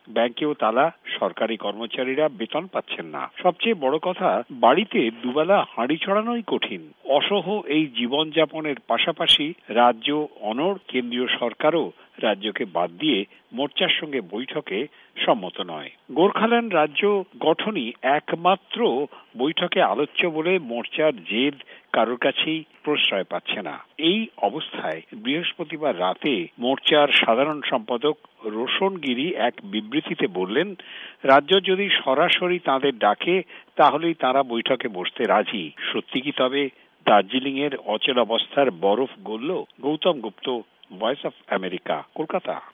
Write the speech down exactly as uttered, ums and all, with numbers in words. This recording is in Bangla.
ব্যাংকেও তালা, সরকারি কর্মচারীরা বেতন পাচ্ছেন না। সবচেয়ে বড় কথা, বাড়িতে দুবেলা হাঁড়ি ছড়ানোই কঠিন। অসহ এই জীবনযাপনের পাশাপাশি রাজ্য অনড়, কেন্দ্রীয় সরকারও রাজ্যকে বাদ দিয়ে মোর্চার সঙ্গে বৈঠকে সম্মত নয়। গোর্খাল্যান্ড রাজ্য গঠনই একমাত্র বৈঠকে আলোচ্য বলে মোর্চার জেদ কারোর কাছেই প্রশ্রয় পাচ্ছে না। এই অবস্থায় বৃহস্পতিবার রাতে মোর্চার সাধারণ সম্পাদক রোশন গিরি এক বিবৃতিতে বললেন, রাজ্য যদি সরাসরি তাঁদের ডাকে তাহলেই তারা বৈঠকে বসতে রাজি। সত্যি কি তবে দার্জিলিং এর অচল অবস্থার বরফ গলল? Gautam Gupta, voice of America, Kolkata.